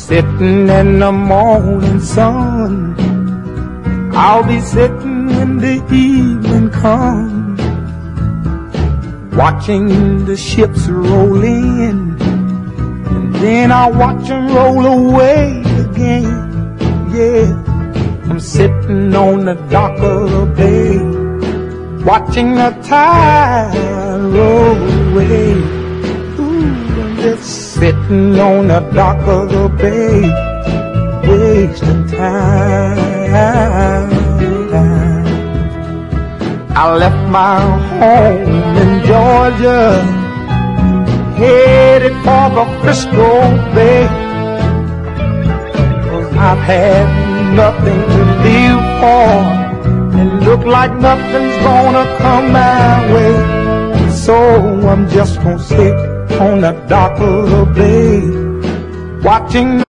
sitting in the morning sun. I'll be sitting when the evening comes, watching the ships roll in, and then I'll watch them roll away again. Yeah, I'm sitting on the dock of the bay, watching the tide roll away. Ooh, I'm just sitting on the dock of the bay, wasting time. I left my home in Georgia, headed for the Frisco Bay, 'cause I've had nothing to live for, and look like nothing's gonna come my way. So I'm just gonna sit on the dock of the bay, watching